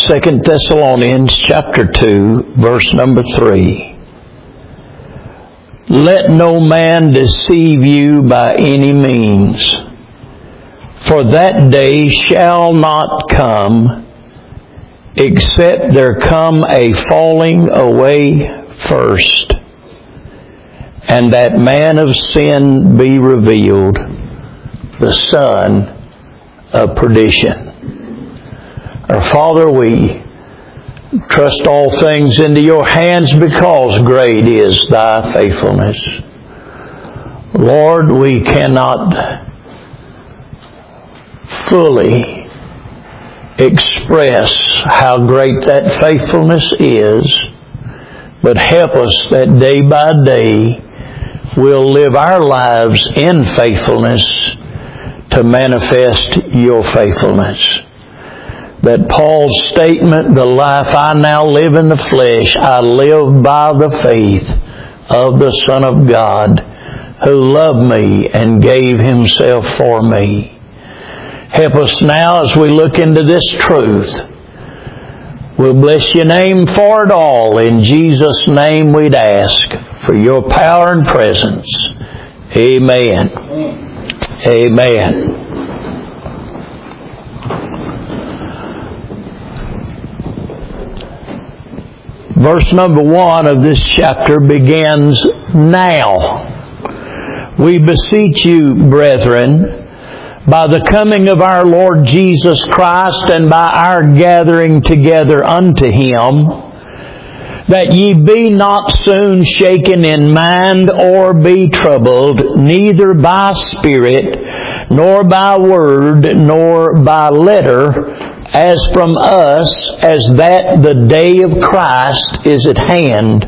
2 Thessalonians chapter 2, verse number 3. Let no man deceive you by any means, for that day shall not come, except there come a falling away first, and that man of sin be revealed, the son of perdition. Our Father, we trust all things into your hands because great is thy faithfulness. Lord, we cannot fully express how great that faithfulness is, but help us that day by day we'll live our lives in faithfulness to manifest your faithfulness. That Paul's statement, the life I now live in the flesh, I live by the faith of the Son of God who loved me and gave himself for me. Help us now as we look into this truth. We'll bless your name for it all. In Jesus' name we'd ask for your power and presence. Amen. Amen. Verse number 1 of this chapter begins, now. We beseech you, brethren, by the coming of our Lord Jesus Christ and by our gathering together unto Him, that ye be not soon shaken in mind or be troubled, neither by spirit, nor by word, nor by letter, as from us, as that the day of Christ is at hand.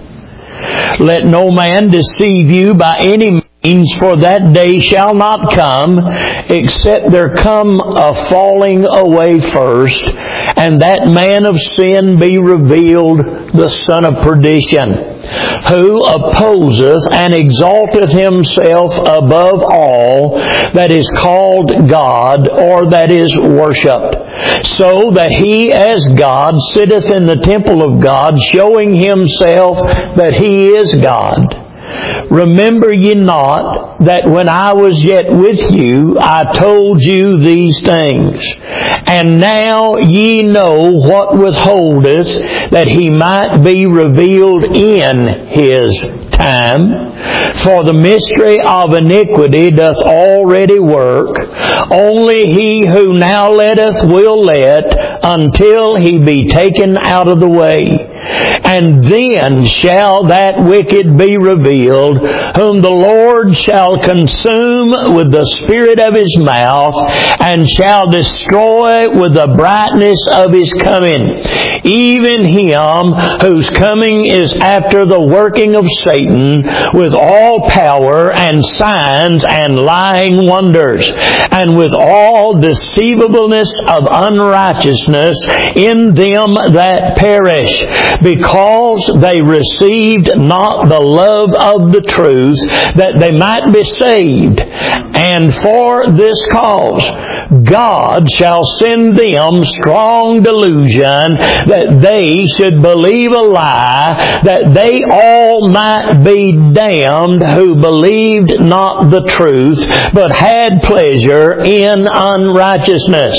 Let no man deceive you by any means, for that day shall not come, except there come a falling away first, and that man of sin be revealed, the son of perdition, who opposeth and exalteth himself above all that is called God, or that is worshipped, so that he as God sitteth in the temple of God, showing himself that he is God. Remember ye not that when I was yet with you, I told you these things? And now ye know what withholdeth, that he might be revealed in his time. For the mystery of iniquity doth already work. Only he who now letteth will let, until he be taken out of the way. And then shall that wicked be revealed, whom the Lord shall consume with the spirit of his mouth, and shall destroy with the brightness of his coming. Even him whose coming is after the working of Satan, with all power and signs and lying wonders, and with all deceivableness of unrighteousness in them that perish, because they received not the love of the truth, that they might be saved. And for this cause God shall send them strong delusion, that they should believe a lie, that they all might be damned who believed not the truth, but had pleasure in unrighteousness.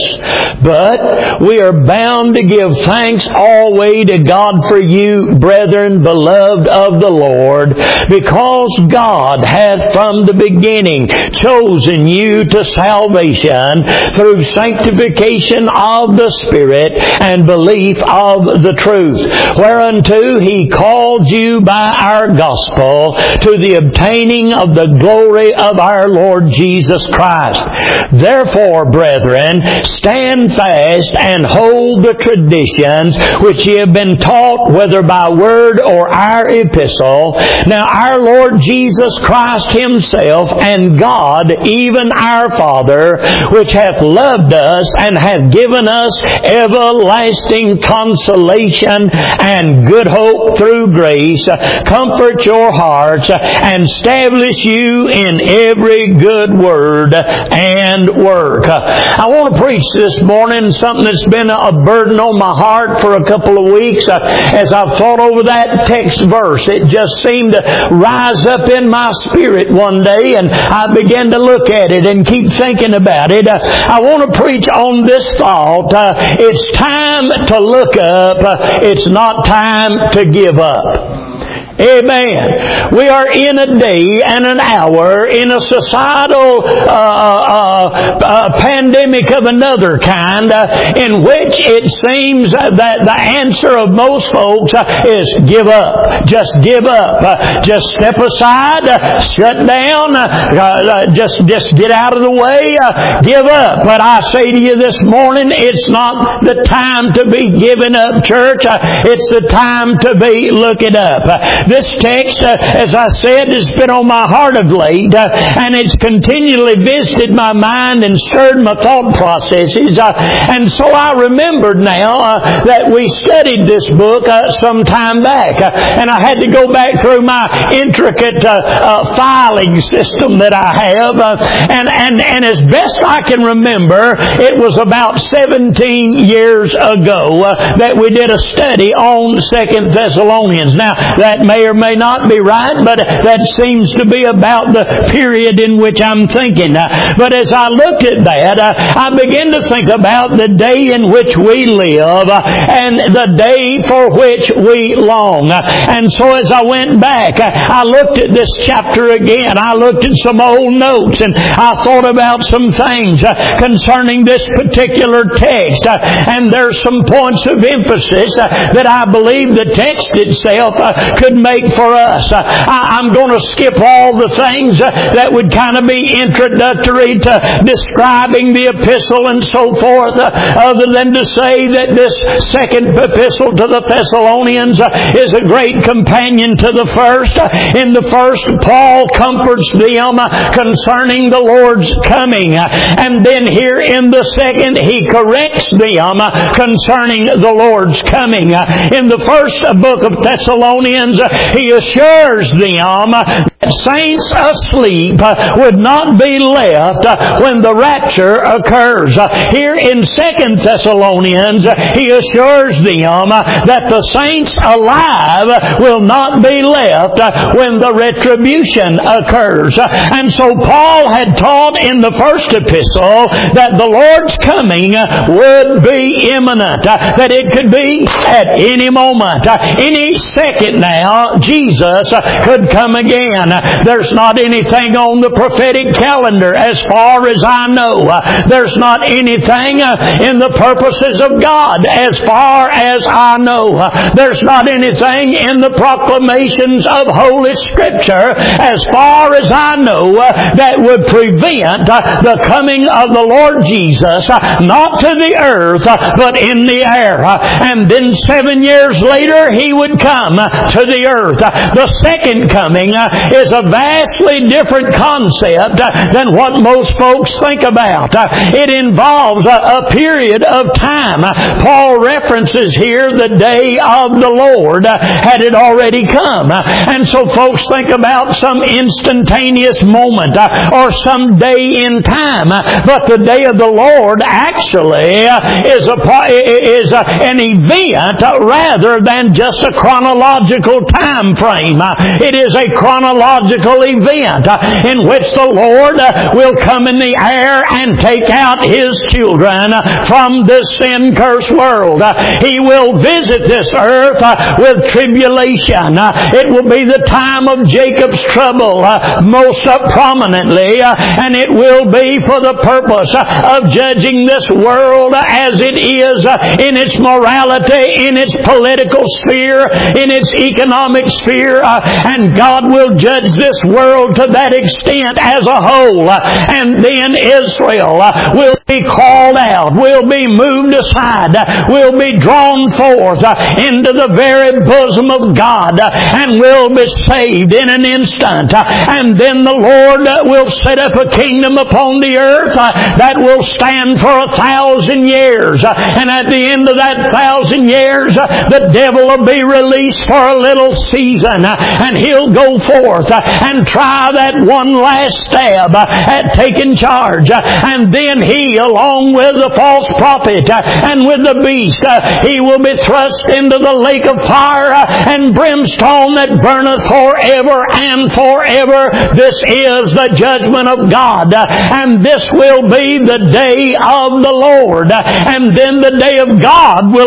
But we are bound to give thanks always to God for you, brethren, beloved of the Lord, because God hath from the beginning chosen you to salvation through sanctification of the Spirit and belief of the truth, whereunto He called you by our gospel to the obtaining of the glory of our Lord Jesus Christ. Therefore, brethren, stand fast and hold the traditions which ye have been taught taught, whether by word or our epistle. Now our Lord Jesus Christ Himself and God, even our Father, which hath loved us and hath given us everlasting consolation and good hope through grace, comfort your hearts and establish you in every good word and work. I want to preach this morning something that's been a burden on my heart for a couple of weeks. As I've thought over that text verse, it just seemed to rise up in my spirit one day, and I began to look at it and keep thinking about it. I want to preach on this thought. It's time to look up. It's not time to give up. Amen. We are in a day and an hour in a societal pandemic of another kind in which it seems that the answer of most folks is give up. Just give up. Just step aside. Shut down. Just get out of the way. Give up. But I say to you this morning, it's not the time to be giving up, church. It's the time to be looking up. This text, as I said, has been on my heart of late, and it's continually visited my mind and stirred my thought processes. And so I remembered now that we studied this book some time back, and I had to go back through my intricate filing system that I have, and as best I can remember, it was about 17 years ago that we did a study on 2 Thessalonians. Now, that may or may not be right, but that seems to be about the period in which I'm thinking. But as I looked at that, I began to think about the day in which we live and the day for which we long. And so as I went back, I looked at this chapter again. I looked at some old notes, and I thought about some things concerning this particular text. And there's some points of emphasis that I believe the text itself could make for us. I'm going to skip all the things that would kind of be introductory to describing the epistle and so forth, other than to say that this second epistle to the Thessalonians is a great companion to the first. In the first, Paul comforts them concerning the Lord's coming. And then here in the second, he corrects them concerning the Lord's coming. In the first book of Thessalonians, he assures them that saints asleep would not be left when the rapture occurs. Here in 2 Thessalonians, he assures them that the saints alive will not be left when the retribution occurs. And so Paul had taught in the first epistle that the Lord's coming would be imminent, that it could be at any moment, any second now. Jesus could come again. There's not anything on the prophetic calendar as far as I know. There's not anything in the purposes of God as far as I know. There's not anything in the proclamations of Holy Scripture as far as I know that would prevent the coming of the Lord Jesus, not to the earth, but in the air. And then 7 years later, He would come to the earth. The second coming is a vastly different concept than what most folks think about. It involves a period of time. Paul references here the day of the Lord had it already come. And so folks think about some instantaneous moment or some day in time. But the day of the Lord actually is an event rather than just a chronological time frame. It is a chronological event in which the Lord will come in the air and take out His children from this sin-cursed world. He will visit this earth with tribulation. It will be the time of Jacob's trouble most prominently, and it will be for the purpose of judging this world as it is in its morality, in its political sphere, in its economic sphere, and God will judge this world to that extent as a whole. And then Israel will be be called out. We'll be moved aside. We'll be drawn forth into the very bosom of God, and we'll be saved in an instant. And then the Lord will set up a kingdom upon the earth that will stand for 1,000 years. And at the end of that 1,000 years, the devil will be released for a little season, and he'll go forth and try that one last stab at taking charge. And then he, along with the false prophet and with the beast, he will be thrust into the lake of fire and brimstone that burneth forever and forever. This is the judgment of God, and this will be the day of the Lord. And then the day of God will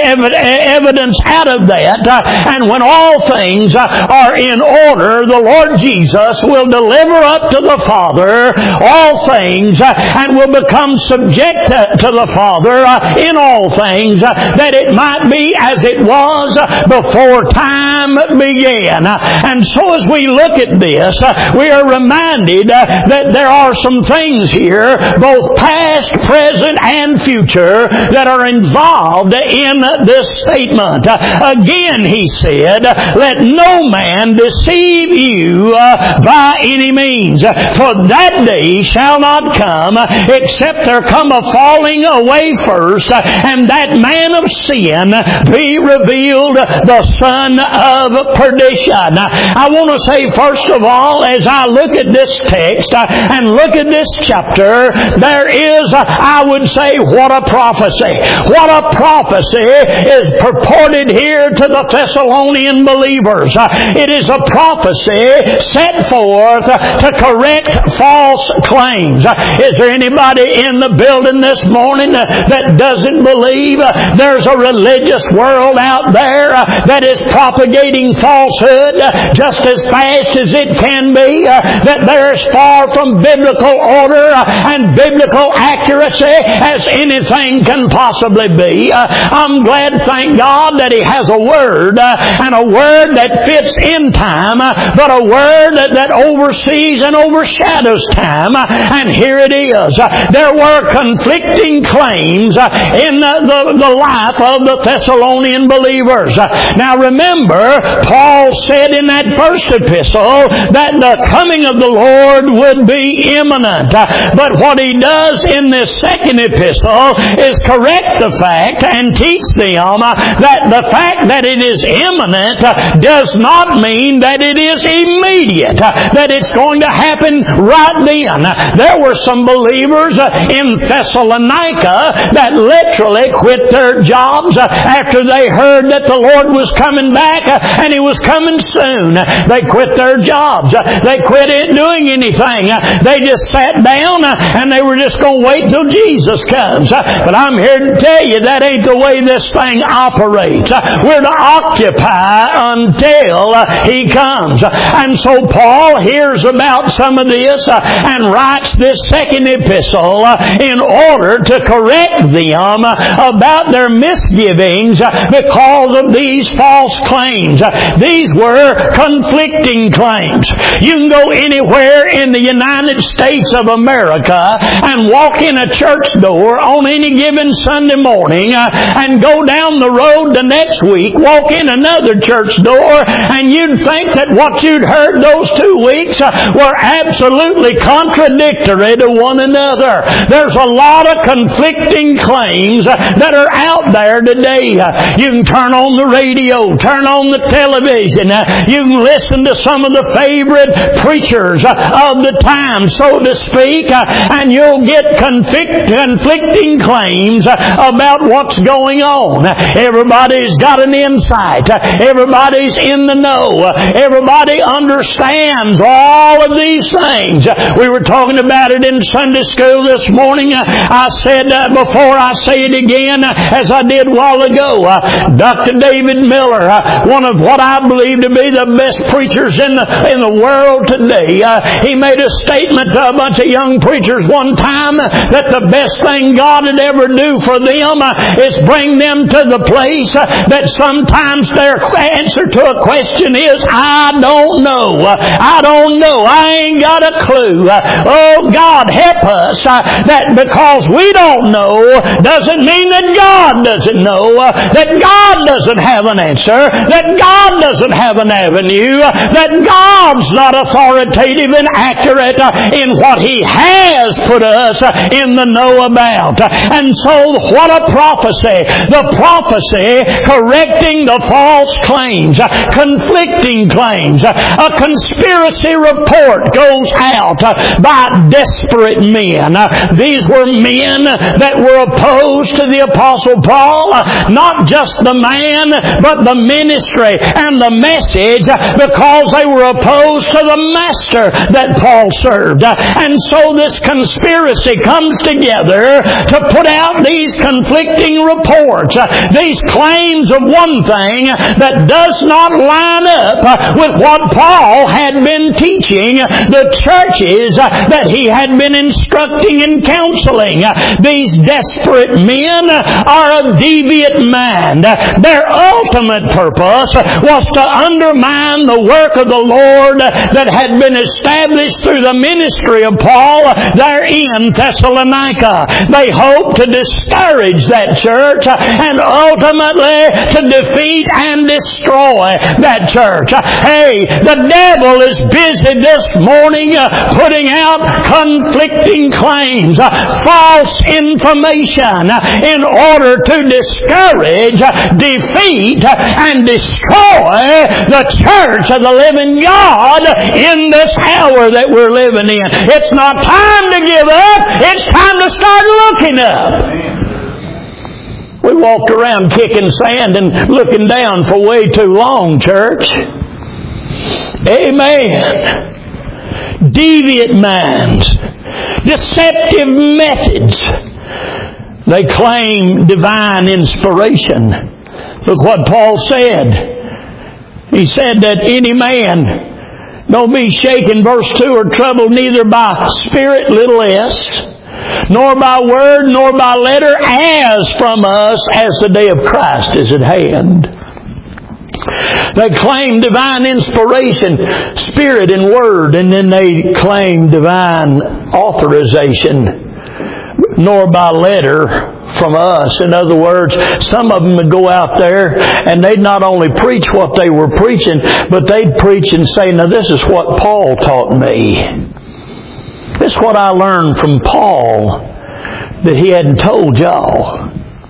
evidence out of that, and when all things are in order, the Lord Jesus will deliver up to the Father all things, and will become subject to the Father in all things, that it might be as it was before time began. And so as we look at this, we are reminded that there are some things here, both past, present, and future, that are involved in this statement. Again, he said, let no man deceive you by any means, for that day shall not come, except there come a falling away first, and that man of sin be revealed, the son of perdition. I want to say, first of all, as I look at this text and look at this chapter, there is, I would say, what a prophecy. What a prophecy is purported here to the Thessalonian believers. It is a prophecy set forth to correct false claims. Is there anybody in the building this morning that doesn't believe there's a religious world out there that is propagating falsehood just as fast as it can be, that they're as far from biblical order and biblical accuracy as anything can possibly be? I'm glad, thank God, that He has a Word, and a Word that fits in time, but a Word that oversees and overshadows time. And here it is. There were conflicting claims in the life of the Thessalonian believers. Now remember, Paul said in that first epistle that the coming of the Lord would be imminent. But what he does in this second epistle is correct the fact and teach them that the fact that it is imminent does not mean that it is immediate, that it's going to happen right then. There were some believers in Thessalonica that literally quit their jobs after they heard that the Lord was coming back and He was coming soon. They quit their jobs. They quit doing anything. They just sat down and they were just going to wait till Jesus comes. But I'm here to tell you that ain't the way this thing operates. We're to occupy until He comes. And so Paul hears about some of this and writes this second epistle in order to correct them about their misgivings because of these false claims. These were conflicting claims. You can go anywhere in the United States of America and walk in a church door on any given Sunday morning and go down the road the next week, walk in another church door, and you'd think that what you'd heard those 2 weeks were absolutely contradictory to one another. There's a lot of conflicting claims that are out there today. You can turn on the radio, turn on the television, you can listen to some of the favorite preachers of the time, so to speak, and you'll get conflicting claims about what's going on. Everybody's got an insight. Everybody's in the know. Everybody understands all of these things. We were talking about it in Sunday school this morning. I said before I say it again, as I did a while ago, Dr. David Miller, one of what I believe to be the best preachers in the world today, he made a statement to a bunch of young preachers one time that the best thing God would ever do for them is bring them to the place that sometimes their answer to a question is, I don't know. I don't know. I ain't got a clue. Oh, God, help us that because we don't know doesn't mean that God doesn't know, that God doesn't have an answer, that God doesn't have an avenue, that God's not authoritative and accurate in what He has put us in the know about. And so what a prophecy! The prophecy correcting the false claims, conflicting claims. A conspiracy report goes out by desperate men. These were men that were opposed to the Apostle Paul, not just the man, but the ministry and the message, because they were opposed to the master that Paul served. And so this conspiracy comes together to put out these conflicting reports, these claims of one thing that does not line up with what Paul had been teaching the churches that he had been instructing and counseling. These desperate men are of deviant mind. Their ultimate purpose was to undermine the work of the Lord that had been established through the ministry of Paul there in Thessalonica. They hoped to discourage that church and ultimately to defeat and destroy that church. Hey, the devil is busy this morning putting out conflicting claims, false information in order to discourage, defeat, and destroy the church of the living God in this hour that we're living in. It's not time to give up. It's time to start looking up. We walked around kicking sand and looking down for way too long, church. Amen. Deviant minds, deceptive methods. They claim divine inspiration. Look what Paul said. He said that any man don't be shaken, verse 2, or troubled neither by spirit, little s, nor by word, nor by letter, as from us, as the day of Christ is at hand. They claim divine inspiration, spirit and word, and then they claim divine authorization, nor by letter from us. In other words, some of them would go out there and they'd not only preach what they were preaching, but they'd preach and say, now this is what Paul taught me. This is what I learned from Paul that he hadn't told y'all.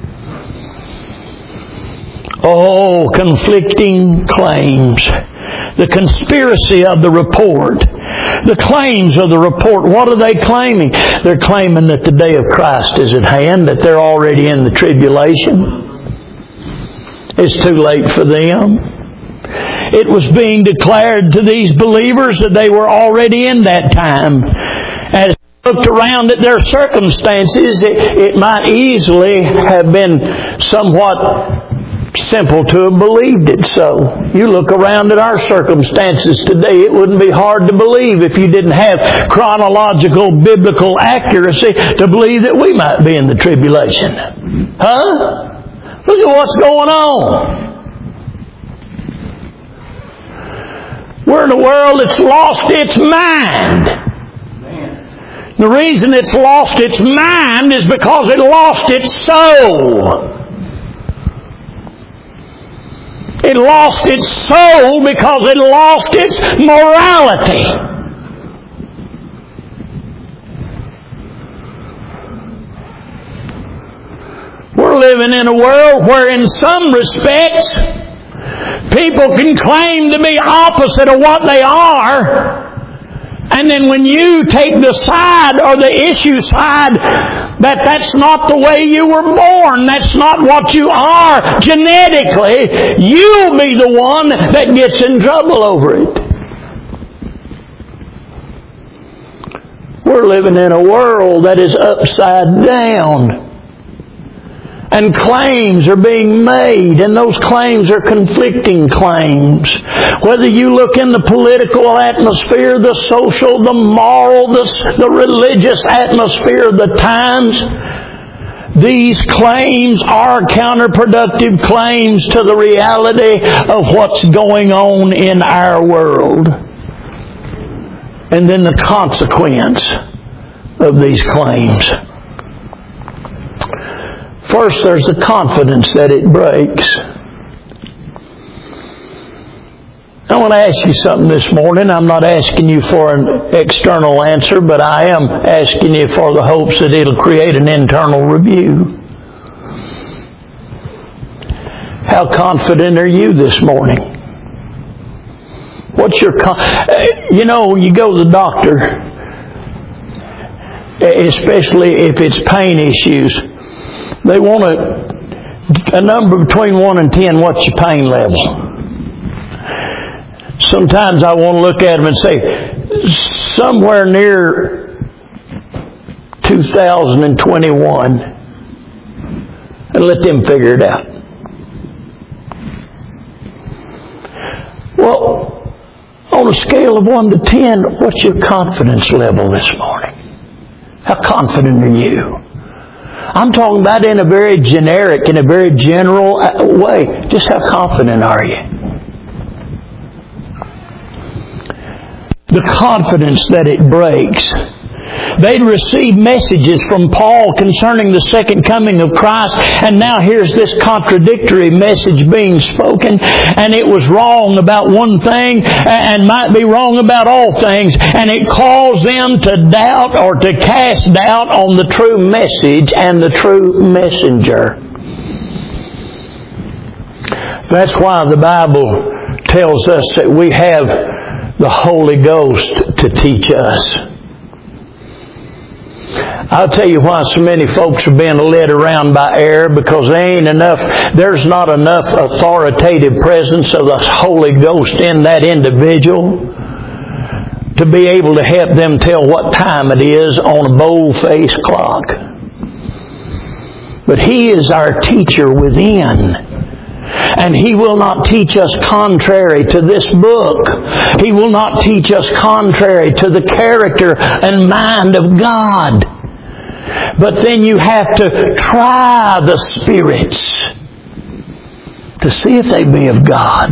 Oh, conflicting claims. The conspiracy of the report. The claims of the report. What are they claiming? They're claiming that the day of Christ is at hand, that they're already in the tribulation. It's too late for them. It was being declared to these believers that they were already in that time. As they looked around at their circumstances, it might easily have been somewhat simple to have believed it so. You look around at our circumstances today, it wouldn't be hard to believe if you didn't have chronological biblical accuracy to believe that we might be in the tribulation. Huh? Look at what's going on. We're in a world that's lost its mind. The reason it's lost its mind is because it lost its soul. It lost its soul because it lost its morality. We're living in a world where in some respects people can claim to be opposite of what they are. And then when you take the side or the issue side, that's not the way you were born. That's not what you are genetically. You'll be the one that gets in trouble over it. We're living in a world that is upside down. And claims are being made, and those claims are conflicting claims. Whether you look in the political atmosphere, the social, the moral, the religious atmosphere of the times, these claims are counterproductive claims to the reality of what's going on in our world. And then the consequence. of these claims. First, there's the confidence that it breaks. I want to ask you something this morning. I'm not asking you for an external answer, but I am asking you for the hopes that it'll create an internal review. How confident are you this morning? What's your you know, you go to the doctor, especially if it's pain issues, they want a number between 1 and 10. What's your pain level? Sometimes I want to look at them and say, somewhere near 2021, and let them figure it out. Well, on a scale of 1 to 10, what's your confidence level this morning? How confident are you? I'm talking about in a very generic, in a very general way. Just how confident are you? The confidence that it breaks. They'd received messages from Paul concerning the second coming of Christ, and now here's this contradictory message being spoken, and it was wrong about one thing and might be wrong about all things, and it caused them to doubt or to cast doubt on the true message and the true messenger. That's why the Bible tells us that we have the Holy Ghost to teach us. I'll tell you why so many folks are being led around by air, because there's not enough authoritative presence of the Holy Ghost in that individual to be able to help them tell what time it is on a bold-faced clock. But He is our teacher within. And He will not teach us contrary to this book. He will not teach us contrary to the character and mind of God. But then you have to try the spirits to see if they be of God.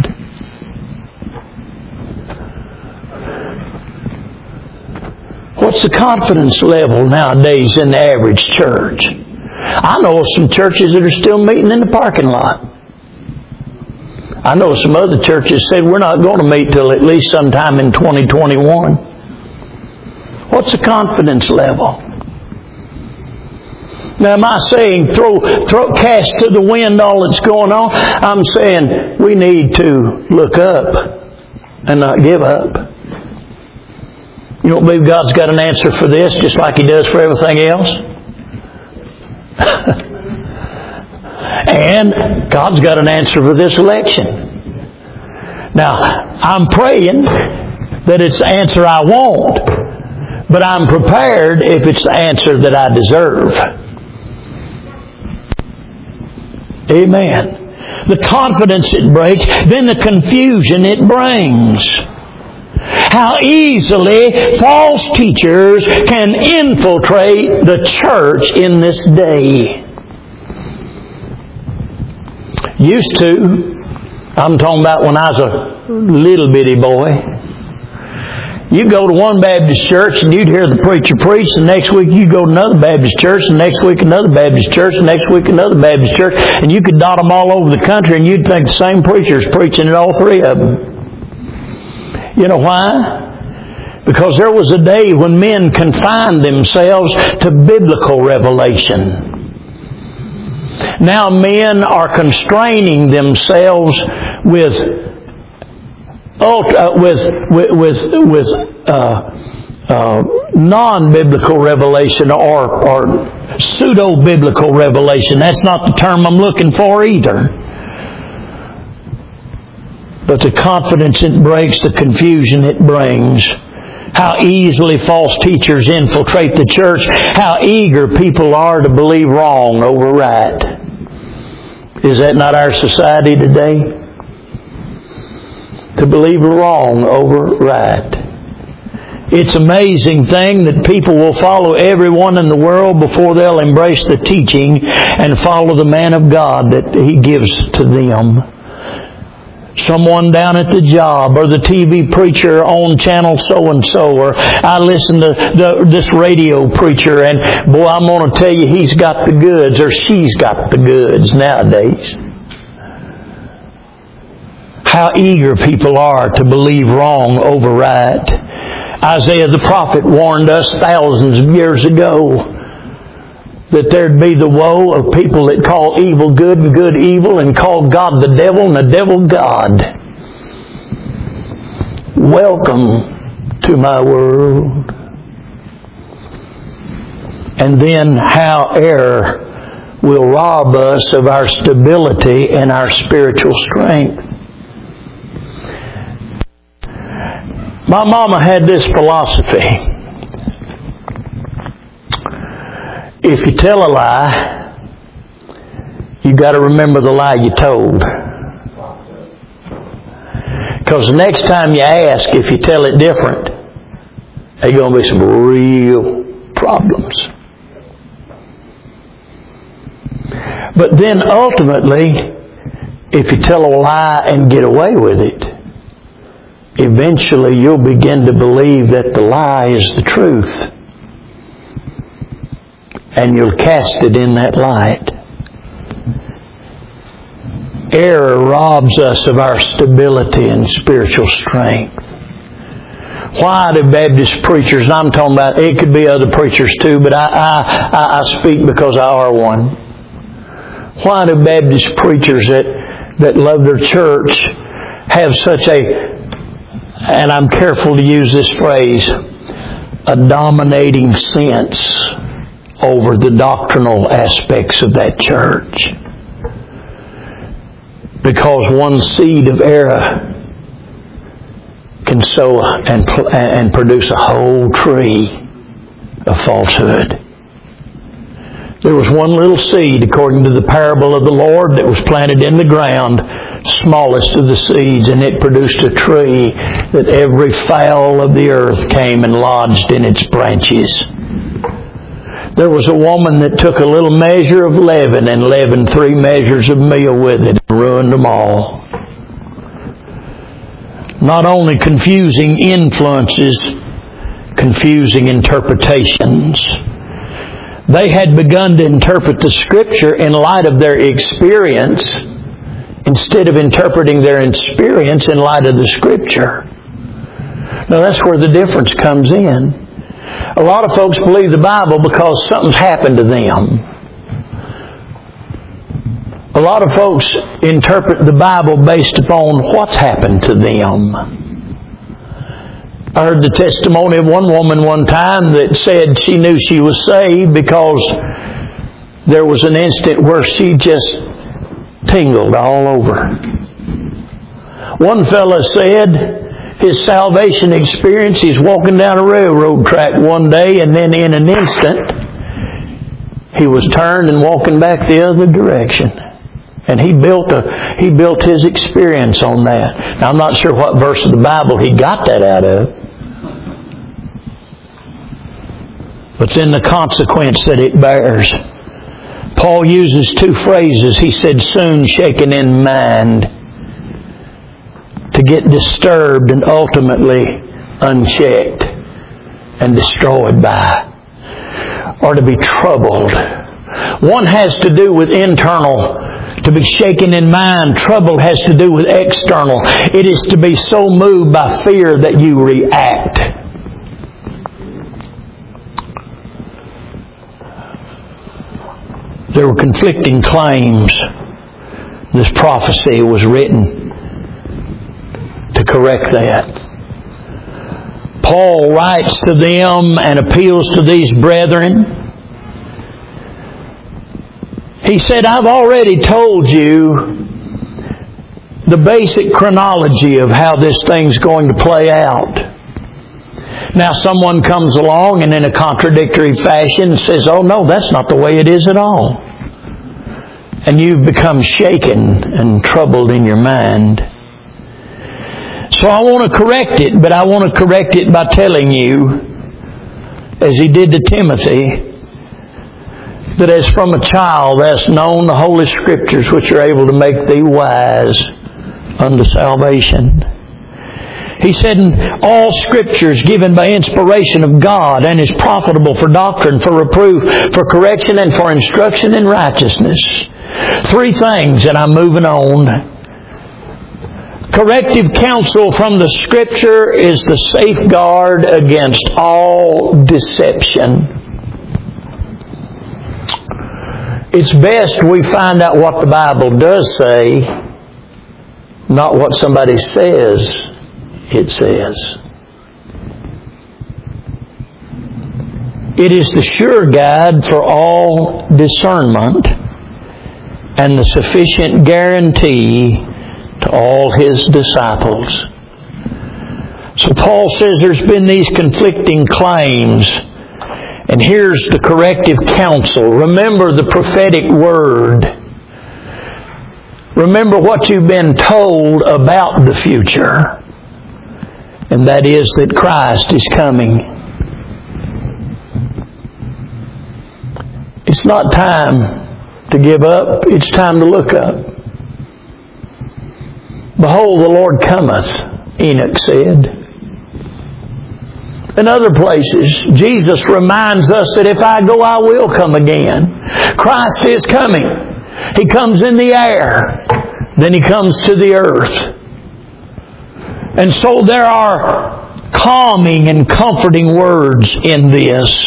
What's the confidence level nowadays in the average church? I know of some churches that are still meeting in the parking lot. I know some other churches said we're not going to meet till at least sometime in 2021. What's the confidence level? Now, am I saying cast to the wind all that's going on? I'm saying we need to look up and not give up. You don't believe God's got an answer for this just like He does for everything else? And God's got an answer for this election. Now, I'm praying that it's the answer I want, but I'm prepared if it's the answer that I deserve. Amen. The confidence it breaks, then the confusion it brings. How easily false teachers can infiltrate the church in this day. Used to, I'm talking about when I was a little bitty boy, you go to one Baptist church and you'd hear the preacher preach, the next week you go to another Baptist church, the next week another Baptist church, the next week another Baptist church, and you could dot them all over the country and you'd think the same preacher's preaching at all three of them. You know why? Because there was a day when men confined themselves to biblical revelation. Now men are constraining themselves with non-biblical revelation or pseudo-biblical revelation. That's not the term I'm looking for either. But the confidence it breaks, the confusion it brings. How easily false teachers infiltrate the church. How eager people are to believe wrong over right. Is that not our society today? To believe wrong over right. It's an amazing thing that people will follow everyone in the world before they'll embrace the teaching and follow the man of God that He gives to them. someone down at the job, or the TV preacher on channel so-and-so, or I listen to this radio preacher, and boy, I'm going to tell you, he's got the goods, or she's got the goods nowadays. How eager people are to believe wrong over right. Isaiah the prophet warned us thousands of years ago that there'd be the woe of people that call evil good and good evil, and call God the devil and the devil God. Welcome to my world. And then how error will rob us of our stability and our spiritual strength. My mama had this philosophy. If you tell a lie, you got to remember the lie you told. Because the next time you ask, if you tell it different, there's going to be some real problems. But then ultimately, if you tell a lie and get away with it, eventually you'll begin to believe that the lie is the truth. And you'll cast it in that light. Error robs us of our stability and spiritual strength. Why do Baptist preachers, and I'm talking about, it could be other preachers too, but I speak because I are one. Why do Baptist preachers that love their church have such and I'm careful to use this phrase, a dominating sense over the doctrinal aspects of that church? Because one seed of error can sow and produce a whole tree of falsehood. There was one little seed, according to the parable of the Lord, that was planted in the ground, smallest of the seeds, and it produced a tree that every fowl of the earth came and lodged in its branches. There was a woman that took a little measure of leaven and leavened 3 measures of meal with it and ruined them all. Not only confusing influences, confusing interpretations. They had begun to interpret the Scripture in light of their experience instead of interpreting their experience in light of the Scripture. Now that's where the difference comes in. A lot of folks believe the Bible because something's happened to them. A lot of folks interpret the Bible based upon what's happened to them. I heard the testimony of one woman one time that said she knew she was saved because there was an instant where she just tingled all over. One fella said his salvation experience, he's walking down a railroad track one day, and then in an instant he was turned and walking back the other direction. And he built his experience on that. Now I'm not sure what verse of the Bible he got that out of. But then the consequence that it bears. Paul uses 2 phrases. He said, soon shaken in mind, to get disturbed and ultimately unchecked and destroyed by, or to be troubled. One has to do with internal, to be shaken in mind. Trouble has to do with external. It is to be so moved by fear that you react. There were conflicting claims. This prophecy was written to correct that. Paul writes to them and appeals to these brethren. He said, I've already told you the basic chronology of how this thing's going to play out. Now someone comes along and in a contradictory fashion says, oh no, that's not the way it is at all. And you've become shaken and troubled in your mind. So I want to correct it, but I want to correct it by telling you, as he did to Timothy, that as from a child thou hast known the Holy Scriptures, which are able to make thee wise unto salvation. He said, all Scripture is given by inspiration of God and is profitable for doctrine, for reproof, for correction, and for instruction in righteousness. 3 things, and I'm moving on. Corrective counsel from the Scripture is the safeguard against all deception. It's best we find out what the Bible does say, not what somebody says it says. It is the sure guide for all discernment and the sufficient guarantee to all His disciples. So Paul says there's been these conflicting claims, and here's the corrective counsel. Remember the prophetic word. Remember what you've been told about the future, and that is that Christ is coming. It's not time to give up. It's time to look up. Behold, the Lord cometh, Enoch said. In other places, Jesus reminds us that if I go, I will come again. Christ is coming. He comes in the air. Then He comes to the earth. And so there are calming and comforting words in this.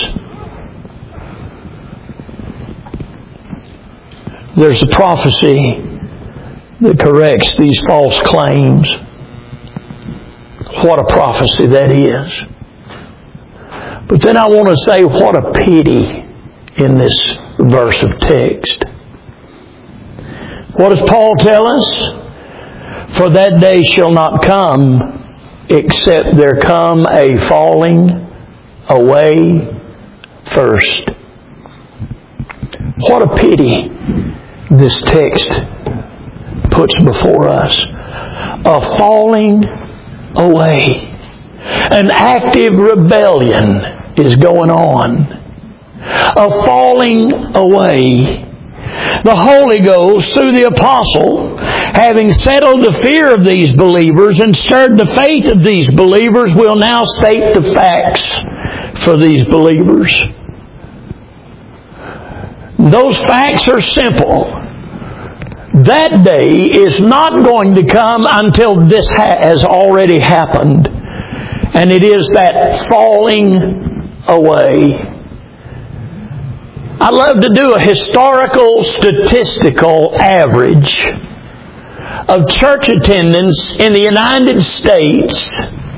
There's a prophecy that corrects these false claims. What a prophecy that is. But then I want to say, what a pity in this verse of text. What does Paul tell us? For that day shall not come, except there come a falling away first. What a pity this text puts before us. A falling away. An active rebellion is going on. A falling away. The Holy Ghost, through the apostle, having settled the fear of these believers and stirred the faith of these believers, will now state the facts for these believers. Those facts are simple. That day is not going to come until this has already happened. And it is that falling away. I love to do a historical, statistical average of church attendance in the United States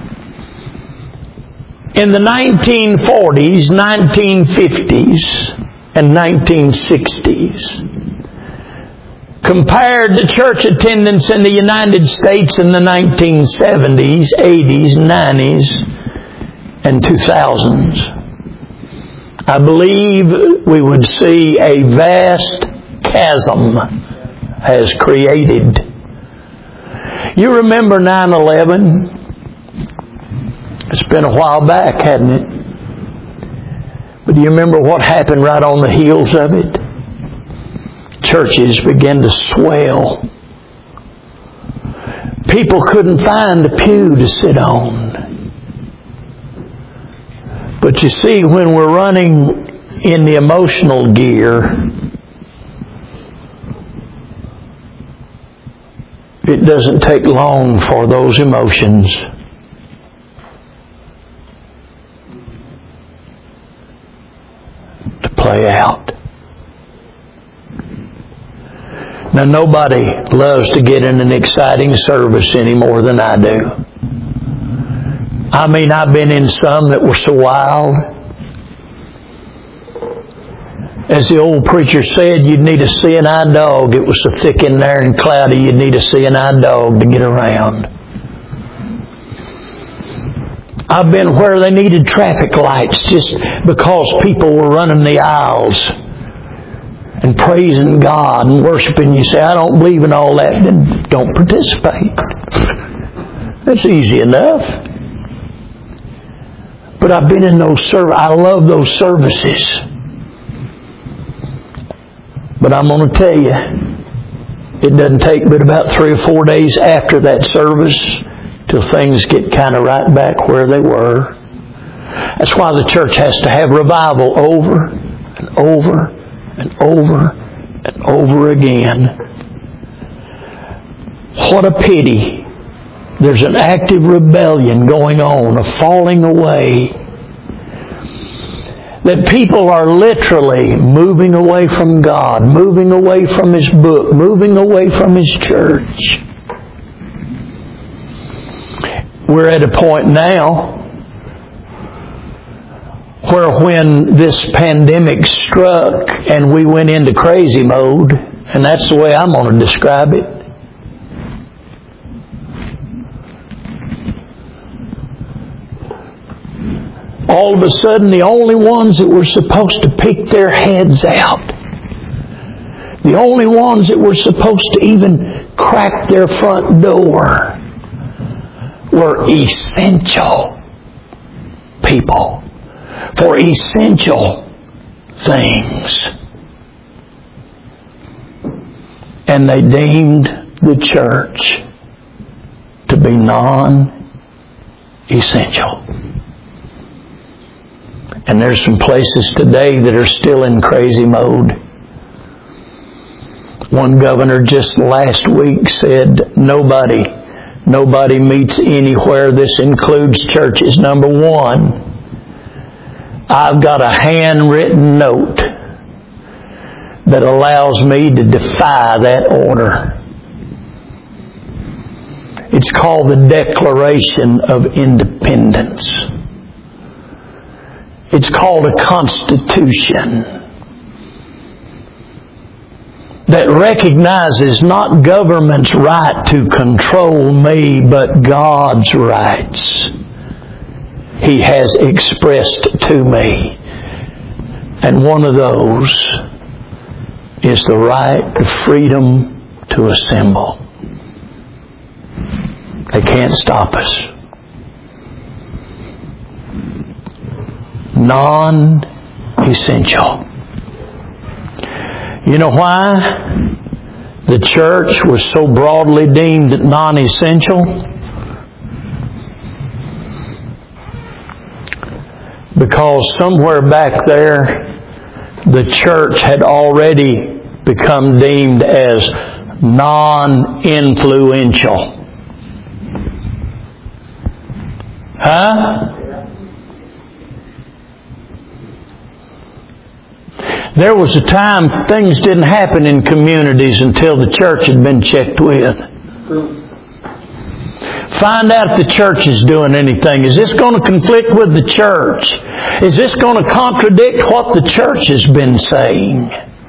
in the 1940s, 1950s, and 1960s. Compared to church attendance in the United States in the 1970s, 80s, 90s, and 2000s. I believe we would see a vast chasm has created. You remember 9/11? It's been a while back, hadn't it? But do you remember what happened right on the heels of it? Churches began to swell. People couldn't find a pew to sit on. But you see, when we're running in the emotional gear, it doesn't take long for those emotions to play out. Now, nobody loves to get in an exciting service any more than I do. I mean, I've been in some that were so wild. As the old preacher said, you'd need a seeing-eye dog. It was so thick in there and cloudy, you'd need a seeing-eye dog to get around. I've been where they needed traffic lights just because people were running the aisles and praising God and worshiping. You say, I don't believe in all that. Then don't participate. That's easy enough. But I've been in those services. I love those services. But I'm going to tell you, It doesn't take but about 3 or 4 days after that service till things get kind of right back where they were. That's why the church has to have revival over and over and over and over again. What a pity. There's an active rebellion going on, a falling away. That people are literally moving away from God, moving away from His book, moving away from His church. We're at a point now where when this pandemic struck and we went into crazy mode, and that's the way I'm going to describe it, all of a sudden the only ones that were supposed to peek their heads out, the only ones that were supposed to even crack their front door, were essential people for essential things. And they deemed the church to be non-essential. And there's some places today that are still in crazy mode. One governor just last week said, Nobody meets anywhere. This includes churches. Number one, I've got a handwritten note that allows me to defy that order. It's called the Declaration of Independence. It's called a Constitution that recognizes not government's right to control me, but God's rights He has expressed to me. And one of those is the right to freedom to assemble. They can't stop us. Non-essential. You know why the church was so broadly deemed non-essential? Because somewhere back there, the church had already become deemed as non-influential. Huh? There was a time things didn't happen in communities until the church had been checked with. Find out if the church is doing anything. Is this going to conflict with the church? Is this going to contradict what the church has been saying?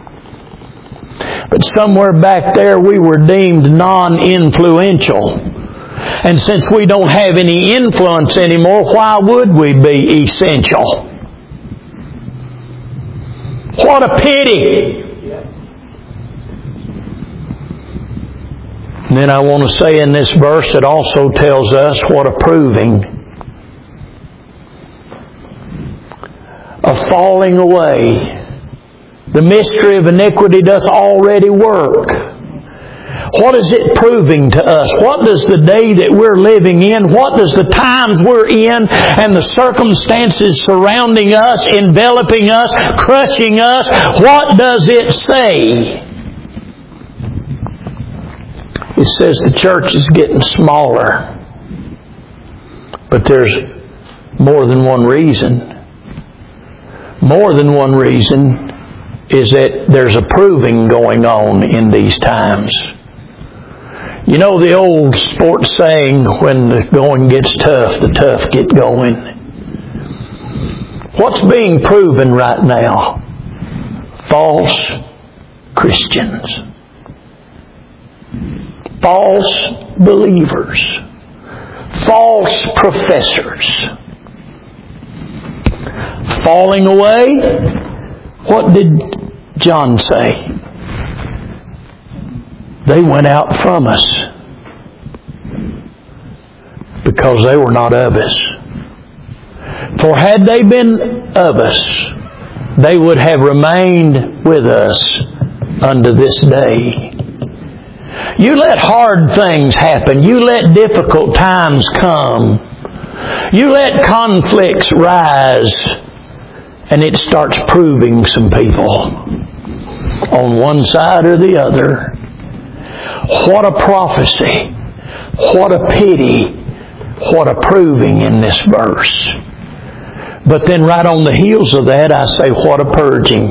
But somewhere back there we were deemed non-influential. And since we don't have any influence anymore, why would we be essential? What a pity! And then I want to say in this verse, it also tells us what a proving of falling away. The mystery of iniquity doth already work. What is it proving to us? What does the day that we're living in, what does the times we're in and the circumstances surrounding us, enveloping us, crushing us, what does it say? It says the church is getting smaller. But there's more than one reason. More than one reason is that there's a proving going on in these times. You know the old sports saying, when the going gets tough, the tough get going. What's being proven right now? False Christians. False believers. False professors. Falling away. What did John say? They went out from us because they were not of us. For had they been of us, they would have remained with us unto this day. You let hard things happen. You let difficult times come. You let conflicts rise. And it starts proving some people on one side or the other. What a prophecy. What a pity. What a proving in this verse. But then right on the heels of that, I say, what a purging.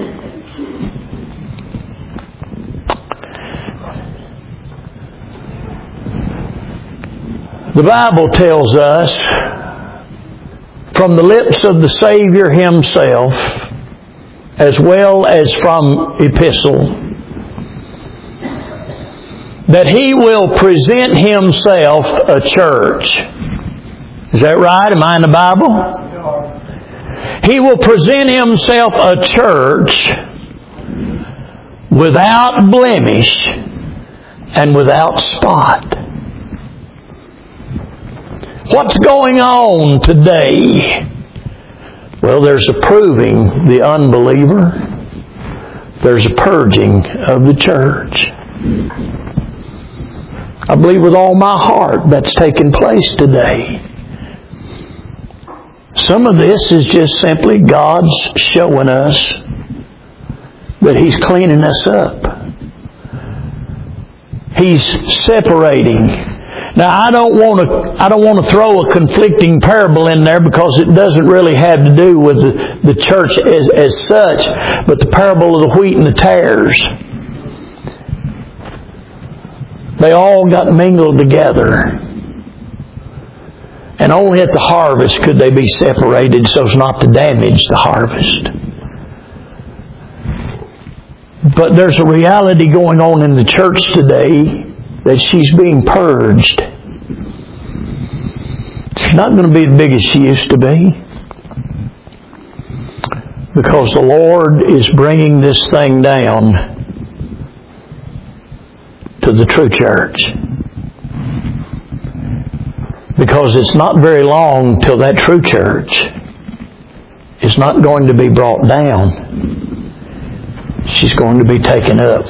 The Bible tells us, from the lips of the Savior Himself, as well as from epistle, that He will present Himself a church. Is that right? Am I in the Bible? He will present Himself a church without blemish and without spot. What's going on today? Well, there's a proving the unbeliever. There's a purging of the church. I believe with all my heart that's taking place today. Some of this is just simply God's showing us that He's cleaning us up. He's separating. Now, I don't want to throw a conflicting parable in there because it doesn't really have to do with the church as such, but the parable of the wheat and the tares. They all got mingled together. And only at the harvest could they be separated so as not to damage the harvest. But there's a reality going on in the church today that she's being purged. She's not going to be as big as she used to be. Because the Lord is bringing this thing down to the true church. Because it's not very long till that true church is not going to be brought down. She's going to be taken up.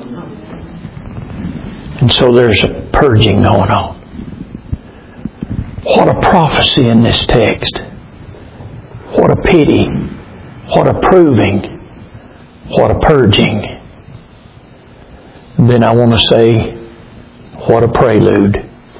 And so there's a purging going on. What a prophecy in this text. What a pity. What a proving. What a purging. And then I want to say, what a prelude.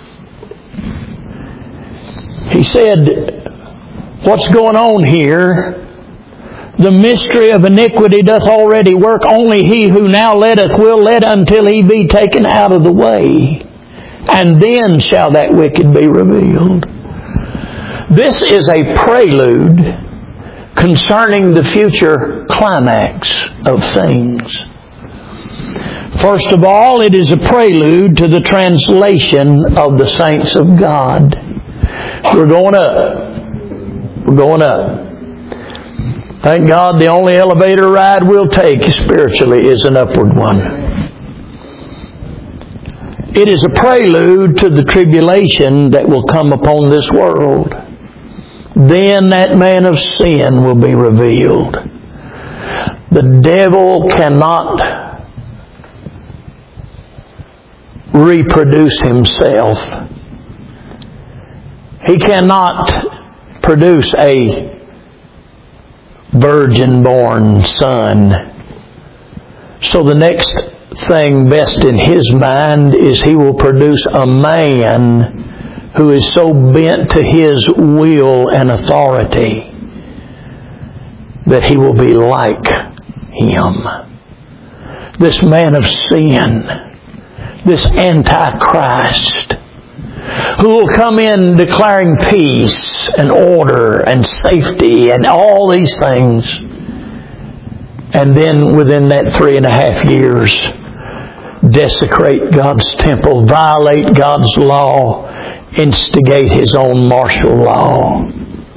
He said, what's going on here? The mystery of iniquity doth already work. Only he who now letteth will let until he be taken out of the way. And then shall that wicked be revealed. This is a prelude concerning the future climax of things. First of all, it is a prelude to the translation of the saints of God. We're going up. We're going up. Thank God the only elevator ride we'll take spiritually is an upward one. It is a prelude to the tribulation that will come upon this world. Then that man of sin will be revealed. The devil cannot reproduce himself. He cannot produce a virgin-born son. So the next thing best in his mind is he will produce a man who is so bent to his will and authority that he will be like him. This man of sin, this Antichrist, who will come in declaring peace and order and safety and all these things. And then within that 3.5 years, desecrate God's temple, violate God's law, instigate His own martial law.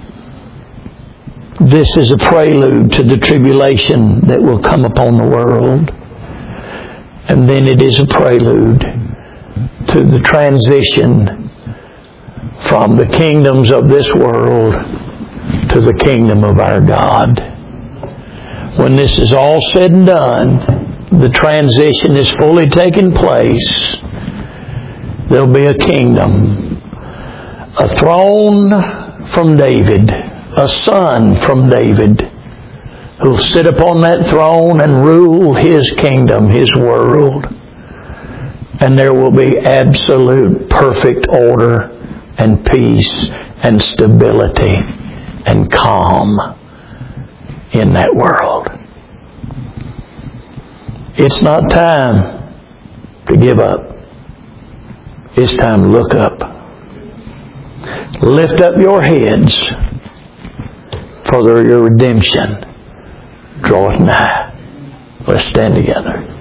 This is a prelude to the tribulation that will come upon the world. And then it is a prelude to the transition from the kingdoms of this world to the kingdom of our God. When this is all said and done, the transition is fully taking place, there'll be a kingdom, a throne from David, a son from David, who'll sit upon that throne and rule His kingdom, His world. And there will be absolute perfect order and peace and stability and calm in that world. It's not time to give up. It's time to look up. Lift up your heads, for your redemption draweth nigh. Let's stand together.